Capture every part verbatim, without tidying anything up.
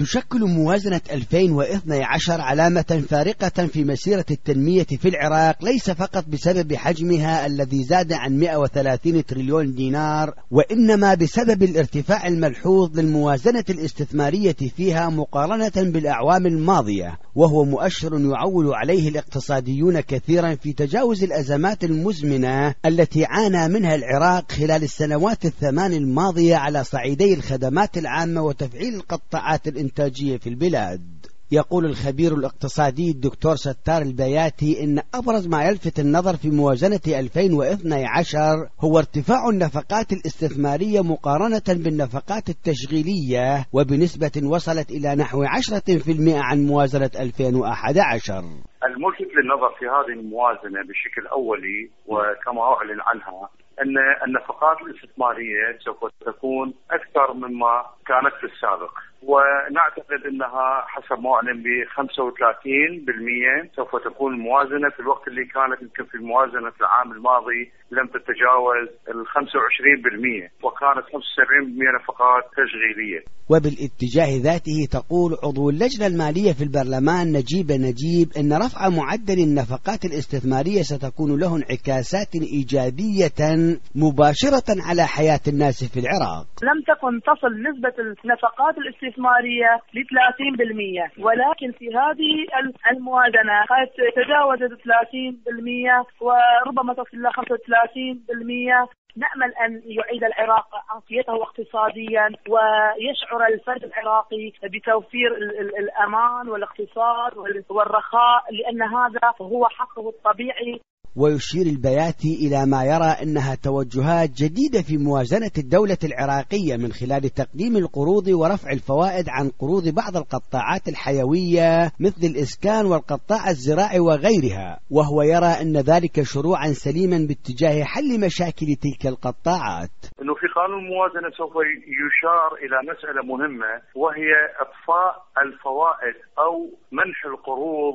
تشكل موازنة ألفين واثني عشر علامة فارقة في مسيرة التنمية في العراق، ليس فقط بسبب حجمها الذي زاد عن مئة وثلاثين تريليون دينار، وإنما بسبب الارتفاع الملحوظ للموازنة الاستثمارية فيها مقارنة بالأعوام الماضية، وهو مؤشر يعول عليه الاقتصاديون كثيرا في تجاوز الأزمات المزمنة التي عانى منها العراق خلال السنوات الثمان الماضية على صعيدي الخدمات العامة وتفعيل القطاعات الإنتاجية في البلاد. يقول الخبير الاقتصادي الدكتور ستار البياتي إن أبرز ما يلفت النظر في موازنة ألفين واثني عشر هو ارتفاع النفقات الاستثمارية مقارنة بالنفقات التشغيلية، وبنسبة وصلت إلى نحو عشرة بالمئة عن موازنة ألفين وأحد عشر. الملفت للنظر في هذه الموازنة بشكل أولي وكما أعلن عنها أن النفقات الاستثمارية سوف تكون أكثر مما كانت في السابق، ونعتقد أنها حسب ما أعلن ب خمسة وثلاثين بالمئة سوف تكون الموازنة، في الوقت اللي كانت يمكن في الموازنة في العام الماضي لم تتجاوز ال خمسة وعشرين بالمئة، وكانت خمسة وسبعين بالمئة نفقات تشغيلية. وبالاتجاه ذاته تقول عضو اللجنة المالية في البرلمان نجيب نجيب أن رفع معدل النفقات الاستثمارية ستكون له انعكاسات إيجابية مباشرة على حياة الناس في العراق. لم تكن تصل نسبة النفقات الاستثمارية ل ثلاثين بالمئة، ولكن في هذه الموازنة قد تجاوزت ثلاثين بالمئة وربما تصل إلى خمسة وثلاثين بالمئة. نأمل أن يعيد العراق عافيته اقتصاديا ويشعر الفرد العراقي بتوفير الأمان والاقتصاد والرخاء، لأن هذا هو حقه الطبيعي. ويشير البياتي إلى ما يرى أنها توجهات جديدة في موازنة الدولة العراقية من خلال تقديم القروض ورفع الفوائد عن قروض بعض القطاعات الحيوية مثل الإسكان والقطاع الزراعي وغيرها، وهو يرى أن ذلك شروعا سليما باتجاه حل مشاكل تلك القطاعات. أنه في قانون الموازنة سوف يشار إلى مسألة مهمة، وهي إطفاء الفوائد أو منح القروض،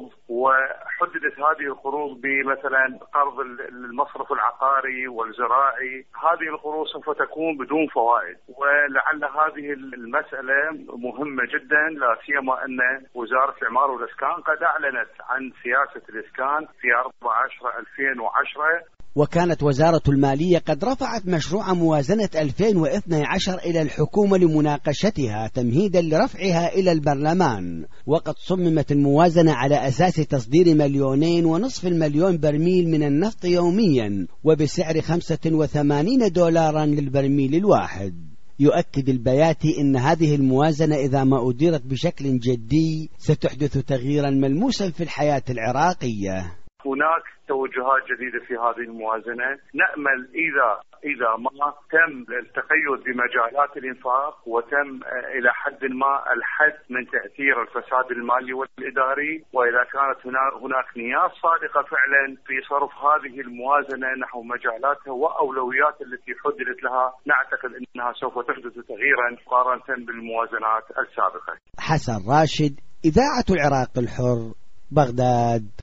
وحددت هذه القروض بمثلا قرض المصرف العقاري والزراعي. هذه القروض سوف تكون بدون فوائد، ولعل هذه المسألة مهمة جدا، لا سيما أن وزارة الإعمار والإسكان قد أعلنت عن سياسة الإسكان في أربعة عشر ألفين وعشرة. وكانت وزارة المالية قد رفعت مشروع موازنة ألفين واثني عشر إلى الحكومة لمناقشتها تمهيدا لرفعها إلى البرلمان، وقد صممت الموازنة على أساس تصدير مليونين ونصف المليون برميل من النفط يوميا وبسعر خمسة وثمانين دولارا للبرميل الواحد. يؤكد البياتي أن هذه الموازنة إذا ما أديرت بشكل جدي ستحدث تغييرا ملموسا في الحياة العراقية. هناك توجهات جديدة في هذه الموازنة، نأمل إذا إذا ما تم التقيد بمجالات الإنفاق وتم إلى حد ما الحد من تأثير الفساد المالي والإداري، وإذا كانت هناك نيات صادقة فعلا في صرف هذه الموازنة نحو مجالاتها وأولويات التي حددت لها، نعتقد أنها سوف تحدث تغييرا مقارنة بالموازنات السابقة. حسن راشد، إذاعة العراق الحر، بغداد.